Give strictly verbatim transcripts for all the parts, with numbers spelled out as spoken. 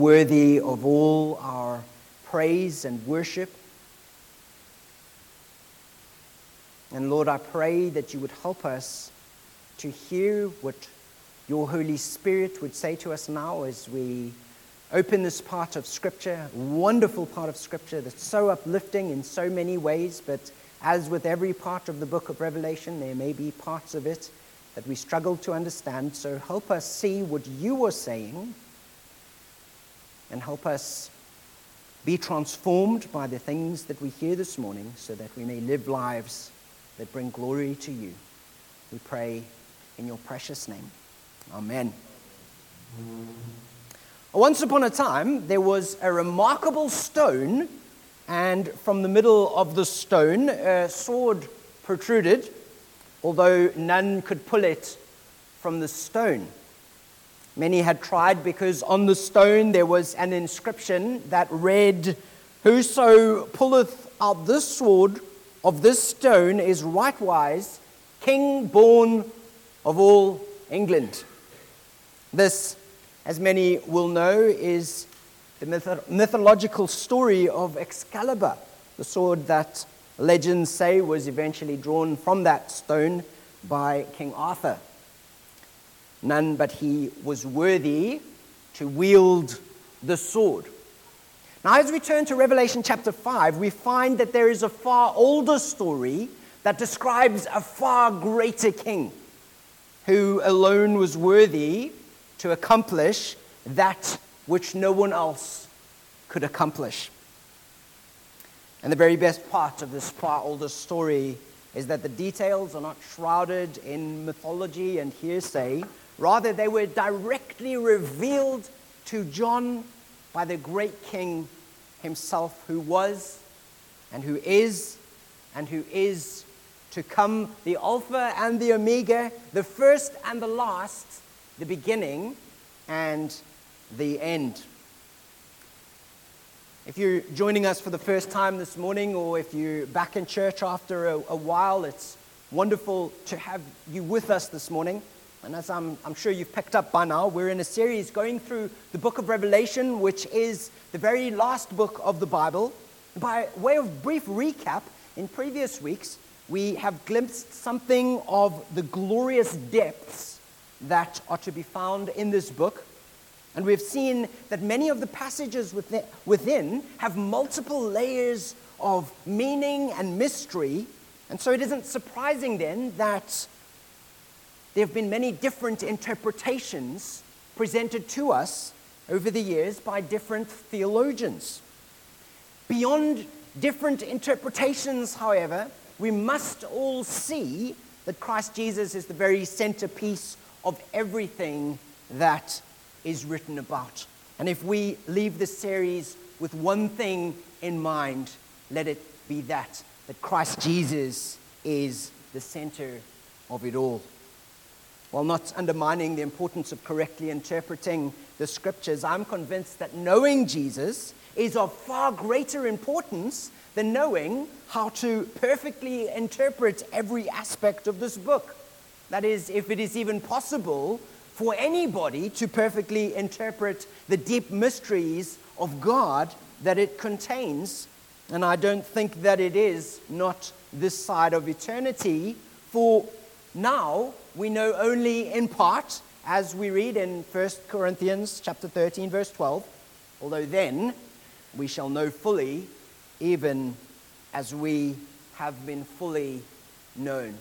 worthy of all our praise and worship. And Lord, I pray that you would help us to hear what your Holy Spirit would say to us now as we open this part of Scripture, a wonderful part of Scripture that's so uplifting in so many ways, but as with every part of the book of Revelation, there may be parts of it that we struggle to understand. So help us see what you are saying and help us be transformed by the things that we hear this morning so that we may live lives that bring glory to you. We pray in your precious name. Amen. Once upon a time, there was a remarkable stone, and from the middle of the stone, a sword protruded, although none could pull it from the stone. Many had tried because on the stone there was an inscription that read, "Whoso pulleth out this sword of this stone is rightwise king born of all England." This, as many will know, is the myth- mythological story of Excalibur, the sword that legends say was eventually drawn from that stone by King Arthur. None but he was worthy to wield the sword. Now, as we turn to Revelation chapter five, we find that there is a far older story that describes a far greater king who alone was worthy to accomplish that which no one else could accomplish. And the very best part of this far older story is that the details are not shrouded in mythology and hearsay. Rather, they were directly revealed to John by the great king himself, who was and who is and who is to come, the Alpha and the Omega, the first and the last, the beginning and the end. If you're joining us for the first time this morning, or if you're back in church after a, a while, it's wonderful to have you with us this morning. And as I'm, I'm sure you've picked up by now, we're in a series going through the book of Revelation, which is the very last book of the Bible. By way of brief recap, in previous weeks, we have glimpsed something of the glorious depths that are to be found in this book. And we've seen that many of the passages within, within have multiple layers of meaning and mystery. And so it isn't surprising then that there have been many different interpretations presented to us over the years by different theologians. Beyond different interpretations, however, we must all see that Christ Jesus is the very centerpiece of everything that is written about. And if we leave this series with one thing in mind, let it be that, that Christ Jesus is the center of it all. While not undermining the importance of correctly interpreting the scriptures, I'm convinced that knowing Jesus is of far greater importance than knowing how to perfectly interpret every aspect of this book. That is, if it is even possible for anybody to perfectly interpret the deep mysteries of God that it contains. And I don't think that it is, not this side of eternity, for now we know only in part, as we read in First Corinthians chapter thirteen, verse twelve, although then we shall know fully, even as we have been fully known.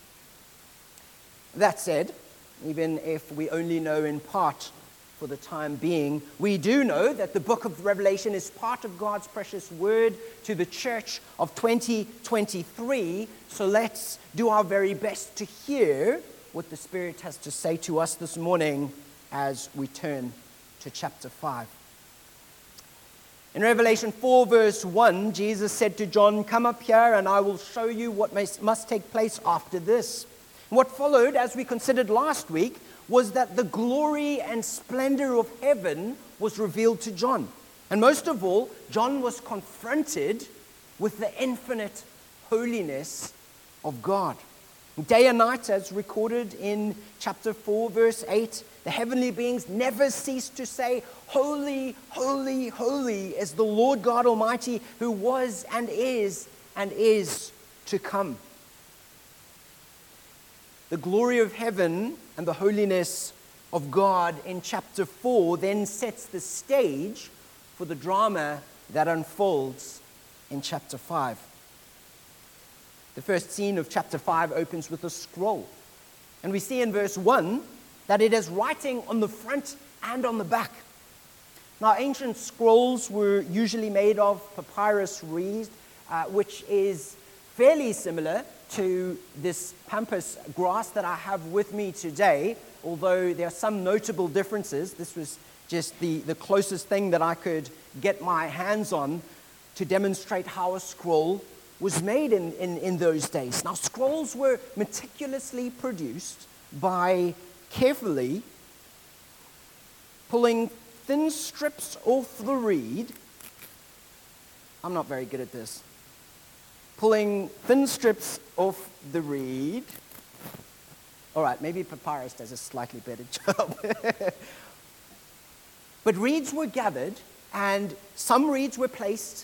That said, even if we only know in part for the time being, we do know that the book of Revelation is part of God's precious word to the church of twenty twenty-three. So let's do our very best to hear what the Spirit has to say to us this morning as we turn to chapter five. In Revelation four, verse one, Jesus said to John, "Come up here and I will show you what must take place after this." What followed, as we considered last week, was that the glory and splendor of heaven was revealed to John. And most of all, John was confronted with the infinite holiness of God. Day and night, as recorded in chapter four, verse eight, the heavenly beings never cease to say, "Holy, holy, holy is the Lord God Almighty, who was and is and is to come." The glory of heaven and the holiness of God in chapter four then sets the stage for the drama that unfolds in chapter five. The first scene of chapter five opens with a scroll. And we see in verse one that it has writing on the front and on the back. Now, ancient scrolls were usually made of papyrus reed, uh, which is fairly similar to this pampas grass that I have with me today, although there are some notable differences. This was just the, the closest thing that I could get my hands on to demonstrate how a scroll was made in, in, in those days. Now, scrolls were meticulously produced by carefully pulling thin strips off the reed. I'm not very good at this. Pulling thin strips off the reed. All right, maybe papyrus does a slightly better job. But reeds were gathered, and some reeds were placed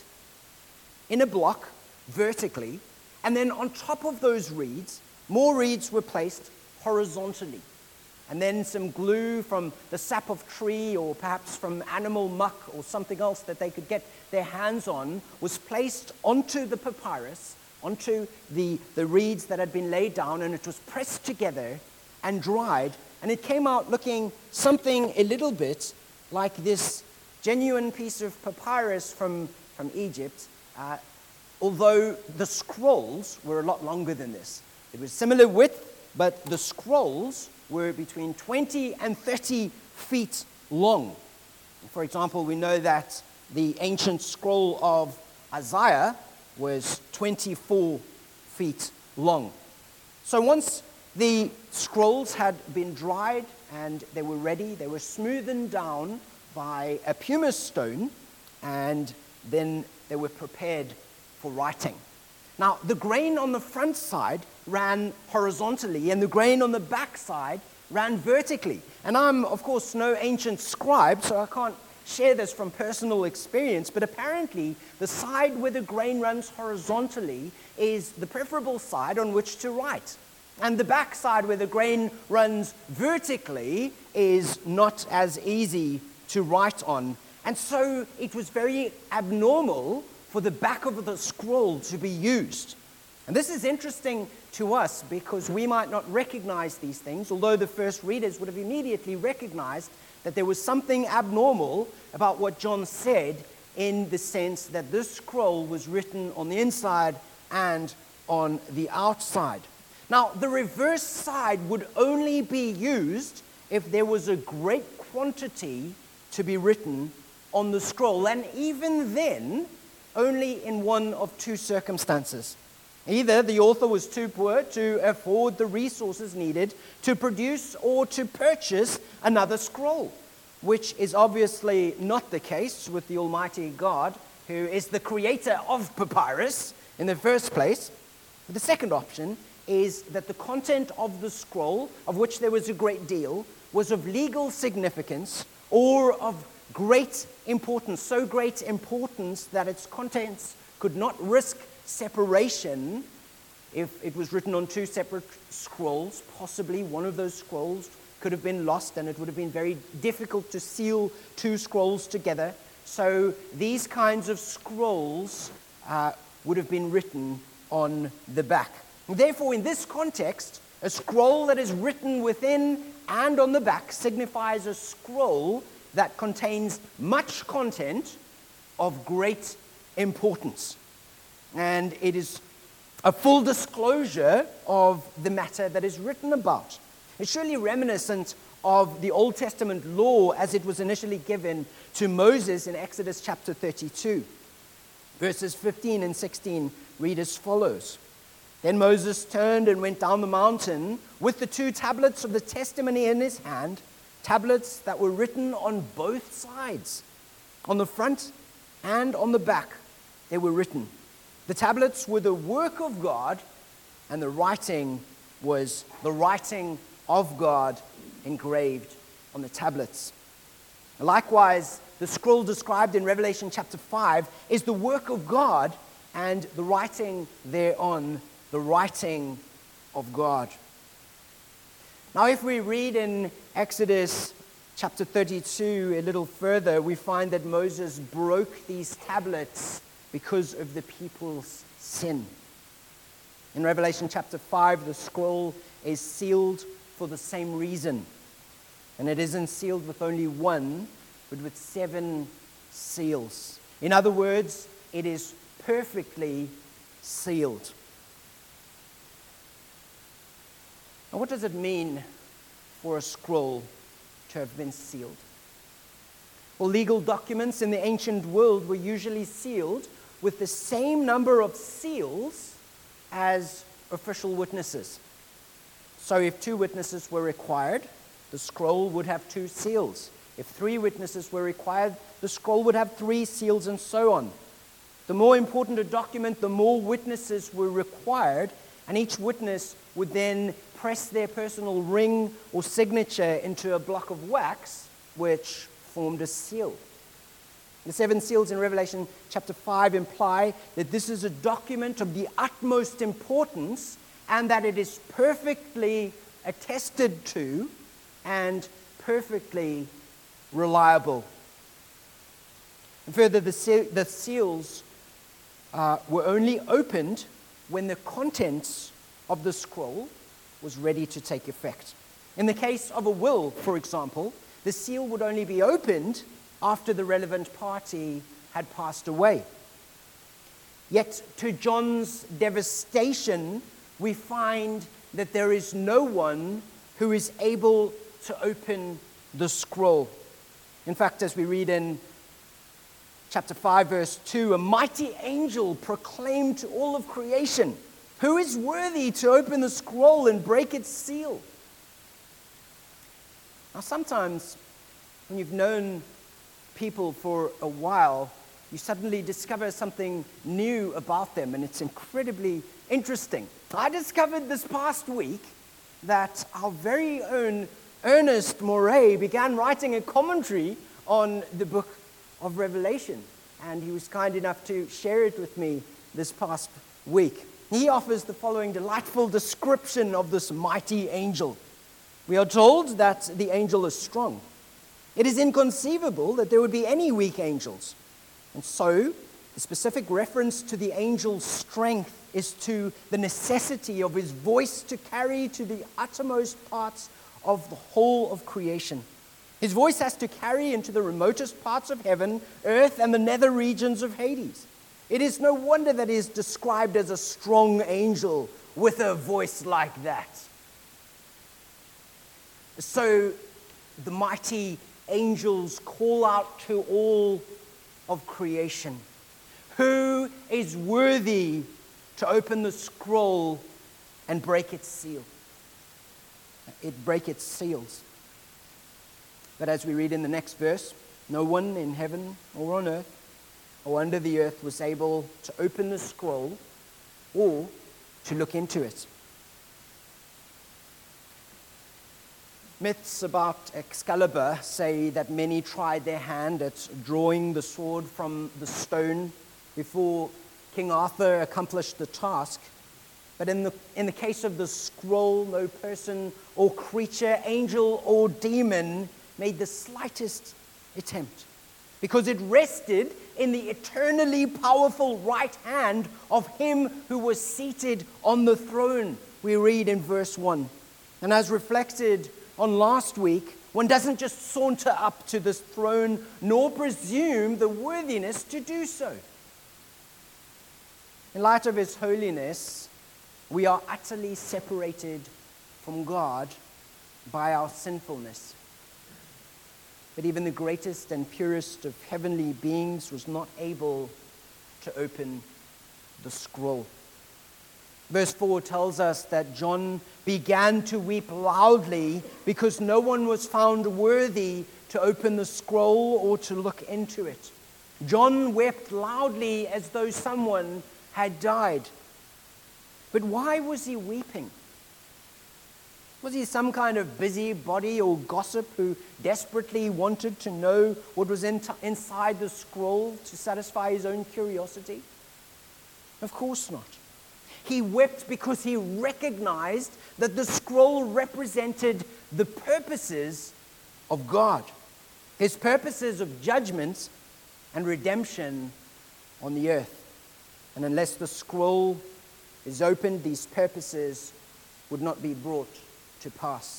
in a block vertically, and then on top of those reeds, more reeds were placed horizontally. And then some glue from the sap of tree or perhaps from animal muck or something else that they could get their hands on was placed onto the papyrus, onto the, the reeds that had been laid down, and it was pressed together and dried, and it came out looking something a little bit like this genuine piece of papyrus from, from Egypt, uh, although the scrolls were a lot longer than this. It was similar width, but the scrolls were between twenty and thirty feet long. For example, we know that the ancient scroll of Isaiah was twenty-four feet long. So once the scrolls had been dried and they were ready, they were smoothened down by a pumice stone, and then they were prepared for writing. Now, the grain on the front side ran horizontally, and the grain on the back side ran vertically. And I'm, of course, no ancient scribe, so I can't share this from personal experience, but apparently the side where the grain runs horizontally is the preferable side on which to write. And the back side where the grain runs vertically is not as easy to write on. And so it was very abnormal for the back of the scroll to be used. And this is interesting to us because we might not recognize these things, although the first readers would have immediately recognized that there was something abnormal about what John said, in the sense that this scroll was written on the inside and on the outside. Now, the reverse side would only be used if there was a great quantity to be written on the scroll, and even then, only in one of two circumstances. Either the author was too poor to afford the resources needed to produce or to purchase another scroll, which is obviously not the case with the Almighty God, who is the creator of papyrus in the first place. The second option is that the content of the scroll, of which there was a great deal, was of legal significance or of great importance, so great importance that its contents could not risk separation. If it was written on two separate scrolls, possibly one of those scrolls could have been lost, and it would have been very difficult to seal two scrolls together. So these kinds of scrolls uh, would have been written on the back. Therefore, in this context, a scroll that is written within and on the back signifies a scroll that contains much content of great importance. And it is a full disclosure of the matter that is written about. It's surely reminiscent of the Old Testament law as it was initially given to Moses in Exodus chapter thirty-two. Verses fifteen and sixteen read as follows. Then Moses turned and went down the mountain with the two tablets of the testimony in his hand, tablets that were written on both sides. On the front and on the back they were written. The tablets were the work of God, and the writing was the writing of God engraved on the tablets. Likewise, the scroll described in Revelation chapter five is the work of God, and the writing thereon, the writing of God. Now, if we read in Exodus chapter thirty-two a little further, we find that Moses broke these tablets because of the people's sin. In Revelation chapter five, the scroll is sealed for the same reason. And it isn't sealed with only one, but with seven seals. In other words, it is perfectly sealed. Now, what does it mean for a scroll to have been sealed? Well, legal documents in the ancient world were usually sealed with the same number of seals as official witnesses. So if two witnesses were required, the scroll would have two seals. If three witnesses were required, the scroll would have three seals, and so on. The more important a document, the more witnesses were required, and each witness would then press their personal ring or signature into a block of wax, which formed a seal. The seven seals in Revelation chapter five imply that this is a document of the utmost importance, and that it is perfectly attested to and perfectly reliable. And further, the, se- the seals uh, were only opened when the contents of the scroll was ready to take effect. In the case of a will, for example, the seal would only be opened after the relevant party had passed away. Yet, to John's devastation, we find that there is no one who is able to open the scroll. In fact, as we read in chapter five, verse two, a mighty angel proclaimed to all of creation, "Who is worthy to open the scroll and break its seal?" Now, sometimes when you've known people for a while, you suddenly discover something new about them, and it's incredibly interesting. I discovered this past week that our very own Ernest Moray began writing a commentary on the book of Revelation, and he was kind enough to share it with me this past week. He offers the following delightful description of this mighty angel. We are told that the angel is strong. It is inconceivable that there would be any weak angels. And so, the specific reference to the angel's strength is to the necessity of his voice to carry to the uttermost parts of the whole of creation. His voice has to carry into the remotest parts of heaven, earth, and the nether regions of Hades. It is no wonder that he is described as a strong angel with a voice like that. So, the mighty angels call out to all of creation, "Who is worthy to open the scroll and break its seal?" It break its seals. But as we read in the next verse, no one in heaven or on earth or under the earth was able to open the scroll or to look into it. Myths about Excalibur say that many tried their hand at drawing the sword from the stone before King Arthur accomplished the task. But in the, in the case of the scroll, no person or creature, angel or demon, made the slightest attempt, because it rested in the eternally powerful right hand of him who was seated on the throne, we read in verse one. And as reflected on last week, one doesn't just saunter up to this throne nor presume the worthiness to do so. In light of his holiness, we are utterly separated from God by our sinfulness. But even the greatest and purest of heavenly beings was not able to open the scroll. Verse four tells us that John began to weep loudly because no one was found worthy to open the scroll or to look into it. John wept loudly as though someone had died. But why was he weeping? Was he some kind of busybody or gossip who desperately wanted to know what was in t- inside the scroll to satisfy his own curiosity? Of course not. He wept because he recognized that the scroll represented the purposes of God, his purposes of judgment and redemption on the earth. And unless the scroll is opened, these purposes would not be brought to pass.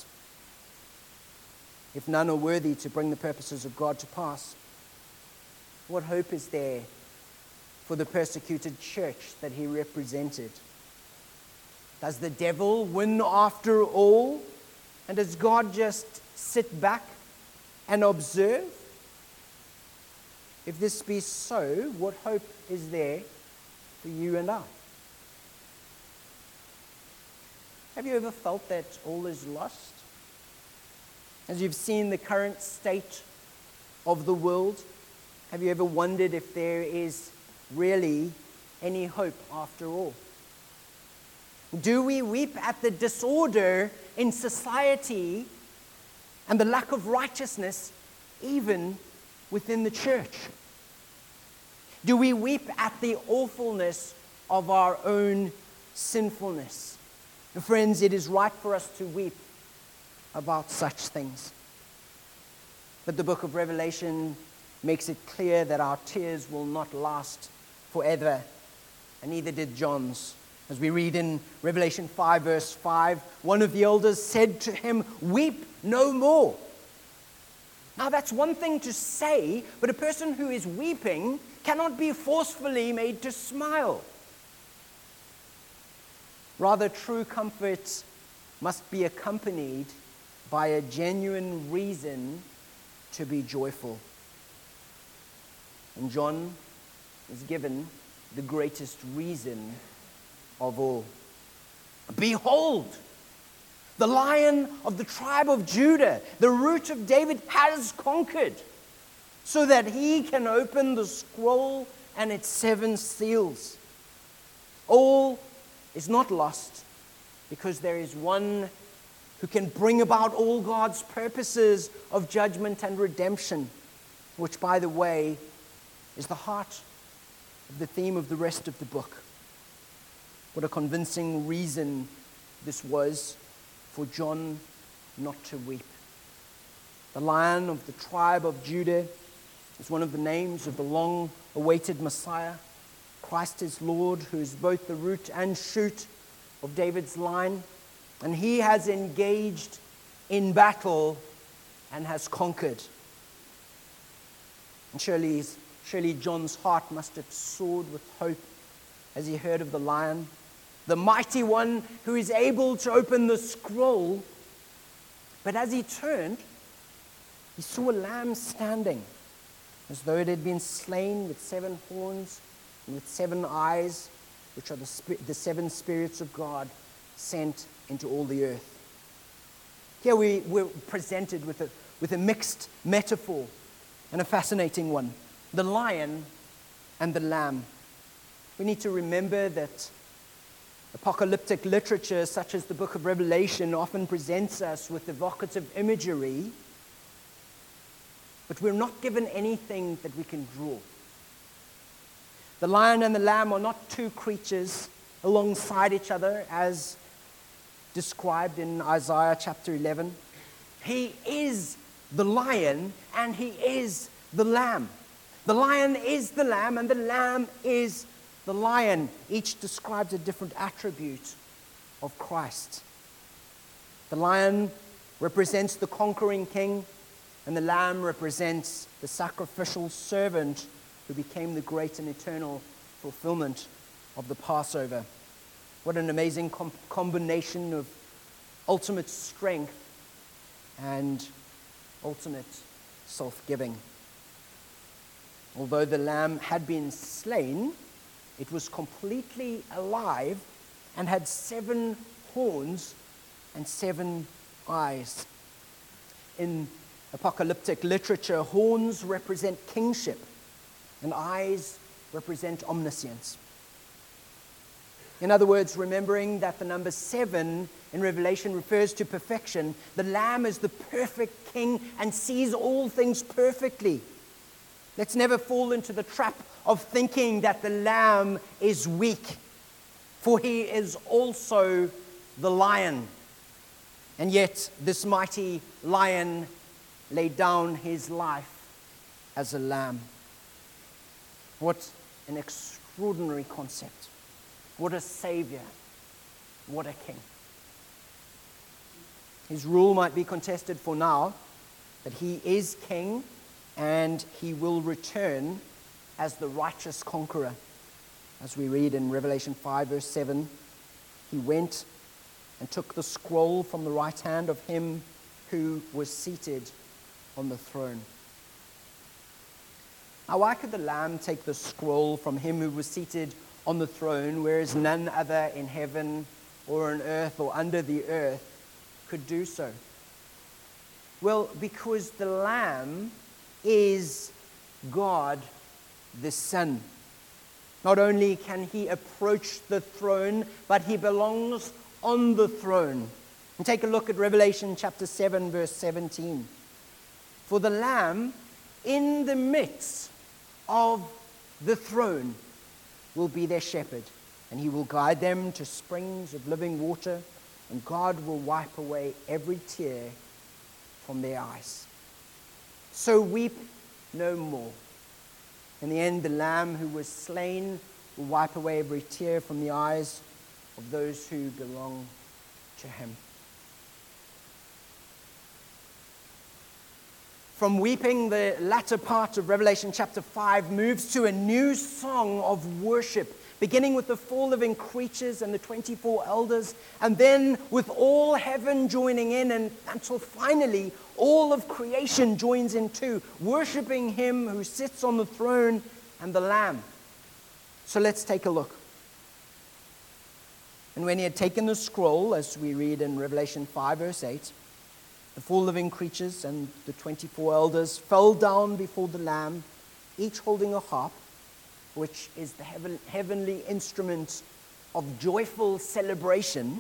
If none are worthy to bring the purposes of God to pass, what hope is there for the persecuted church that he represented? Does the devil win after all? And does God just sit back and observe? If this be so, what hope is there for you and I? Have you ever felt that all is lost? As you've seen the current state of the world, have you ever wondered if there is really any hope after all? Do we weep at the disorder in society and the lack of righteousness even within the church? Do we weep at the awfulness of our own sinfulness? Friends, it is right for us to weep about such things. But the book of Revelation makes it clear that our tears will not last forever, and neither did John's. As we read in Revelation five, verse five, one of the elders said to him, "Weep no more." Now that's one thing to say, but a person who is weeping cannot be forcefully made to smile. Rather, true comfort must be accompanied by a genuine reason to be joyful. And John is given the greatest reason of all. Behold, the Lion of the tribe of Judah, the Root of David, has conquered, so that he can open the scroll and its seven seals. All is not lost, because there is one who can bring about all God's purposes of judgment and redemption, which, by the way, is the heart of the theme of the rest of the book. What a convincing reason this was for John not to weep. The Lion of the tribe of Judah is one of the names of the long-awaited Messiah. Christ is Lord, who is both the root and shoot of David's line. And he has engaged in battle and has conquered. And surely, surely John's heart must have soared with hope as he heard of the Lion, the mighty one who is able to open the scroll. But as he turned, he saw a lamb standing, as though it had been slain, with seven horns and with seven eyes, which are the, sp- the seven spirits of God sent into all the earth. Here we, we're presented with a, with a mixed metaphor and a fascinating one. The lion and the lamb. We need to remember that apocalyptic literature, such as the book of Revelation, often presents us with evocative imagery, but we're not given anything that we can draw. The lion and the lamb are not two creatures alongside each other as described in Isaiah chapter eleven. He is the lion and he is the lamb. The lion is the lamb and the lamb is the lion. Each describes a different attribute of Christ. The lion represents the conquering king, and the lamb represents the sacrificial servant who became the great and eternal fulfillment of the Passover. What an amazing com- combination of ultimate strength and ultimate self-giving. Although the lamb had been slain, it was completely alive and had seven horns and seven eyes. In apocalyptic literature, horns represent kingship and eyes represent omniscience. In other words, remembering that the number seven in Revelation refers to perfection, the Lamb is the perfect King and sees all things perfectly. Let's never fall into the trap of thinking that the Lamb is weak, for he is also the Lion. And yet, this mighty Lion laid down his life as a lamb. What an extraordinary concept. What a Savior. What a King. His rule might be contested for now, but he is King and he will return as the righteous conqueror. As we read in Revelation five, verse seven, he went and took the scroll from the right hand of him who was seated on the throne. Now, why could the Lamb take the scroll from him who was seated on the throne, whereas none other in heaven or on earth or under the earth could do so? Well, because the Lamb is God the Son. Not only can he approach the throne, but he belongs on the throne. And take a look at Revelation chapter seven, verse seventeen. For the Lamb in the midst of the throne will be their shepherd, and he will guide them to springs of living water, and God will wipe away every tear from their eyes. So weep no more. In the end, the Lamb who was slain will wipe away every tear from the eyes of those who belong to him. From weeping, the latter part of Revelation chapter five moves to a new song of worship, beginning with the four living creatures and the twenty-four elders, and then with all heaven joining in, and until finally all of creation joins in too, worshiping him who sits on the throne and the Lamb. So let's take a look. And when he had taken the scroll, as we read in Revelation five, verse eight, the four living creatures and the twenty-four elders fell down before the Lamb, each holding a harp, which is the heaven, heavenly instrument of joyful celebration,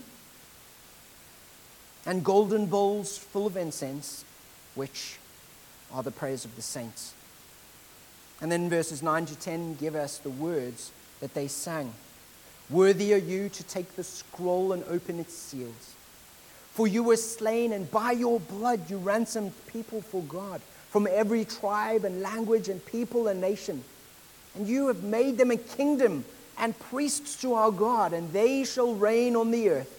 and golden bowls full of incense, which are the prayers of the saints. And then verses nine to ten give us the words that they sang. Worthy are you to take the scroll and open its seals. For you were slain, and by your blood you ransomed people for God, from every tribe and language and people and nation. And you have made them a kingdom and priests to our God, and they shall reign on the earth.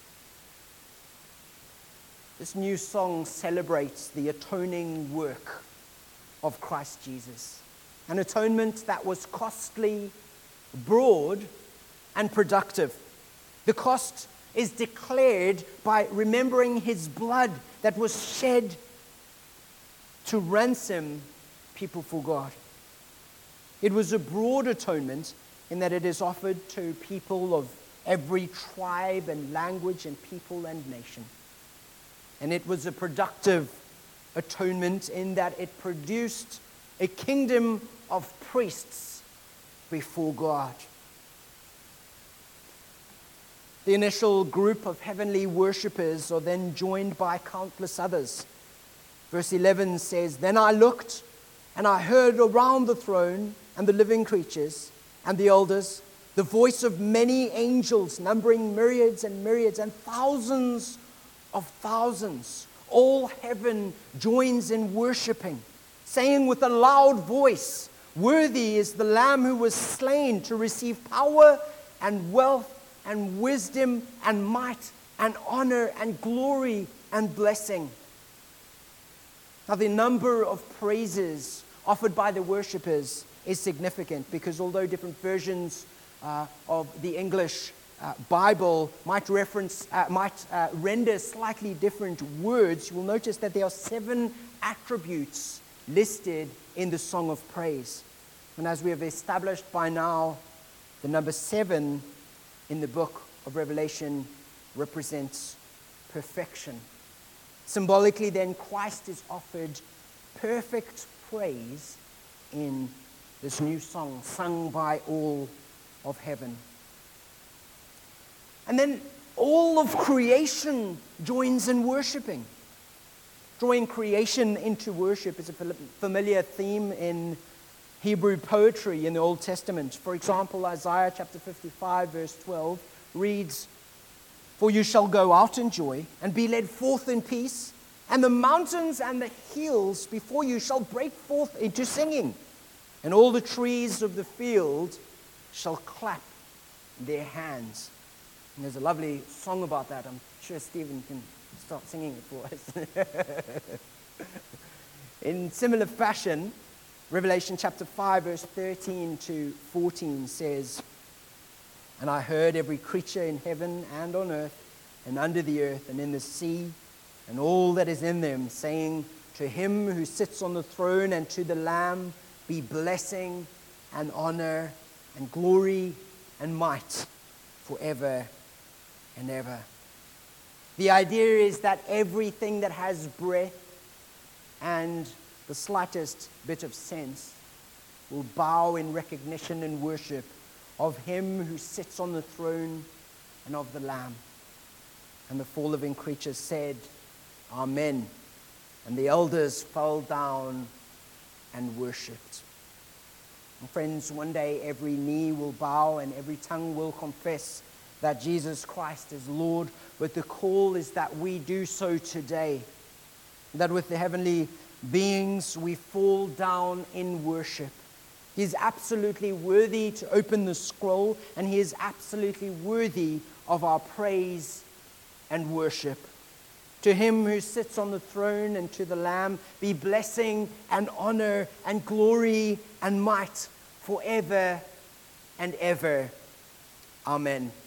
This new song celebrates the atoning work of Christ Jesus. An atonement that was costly, broad, and productive. The cost is declared by remembering his blood that was shed to ransom people for God. It was a broad atonement in that it is offered to people of every tribe and language and people and nation. And it was a productive atonement in that it produced a kingdom of priests before God. The initial group of heavenly worshippers are then joined by countless others. Verse eleven says, Then I looked, and I heard around the throne and the living creatures and the elders the voice of many angels, numbering myriads and myriads and thousands of thousands. All heaven joins in worshiping, saying with a loud voice, Worthy is the Lamb who was slain to receive power and wealth and wisdom and might and honor and glory and blessing. Now, the number of praises offered by the worshippers is significant, because although different versions uh, of the English uh, Bible might reference, uh, might uh, render slightly different words, you will notice that there are seven attributes listed in the Song of Praise. And as we have established by now, the number seven in the book of Revelation represents perfection. Symbolically, then, Christ is offered perfect praise in this new song sung by all of heaven. And then all of creation joins in worshiping. Drawing creation into worship is a familiar theme in Hebrew poetry in the Old Testament. For example, Isaiah chapter fifty-five, verse twelve reads, "For you shall go out in joy and be led forth in peace, and the mountains and the hills before you shall break forth into singing, and all the trees of the field shall clap their hands." And there's a lovely song about that. I'm sure Stephen can start singing it for us. In similar fashion, Revelation chapter five, verse thirteen to fourteen says, "And I heard every creature in heaven and on earth and under the earth and in the sea and all that is in them, saying, to him who sits on the throne and to the Lamb be blessing and honor and glory and might forever and ever." The idea is that everything that has breath and the slightest bit of sense will bow in recognition and worship of him who sits on the throne and of the Lamb. And the four living creatures said, "Amen." And the elders fell down and worshipped. And friends, one day every knee will bow and every tongue will confess that Jesus Christ is Lord. But the call is that we do so today. That with the heavenly beings we fall down in worship. He is absolutely worthy to open the scroll, and he is absolutely worthy of our praise and worship. To him who sits on the throne and to the Lamb be blessing and honor and glory and might forever and ever. Amen.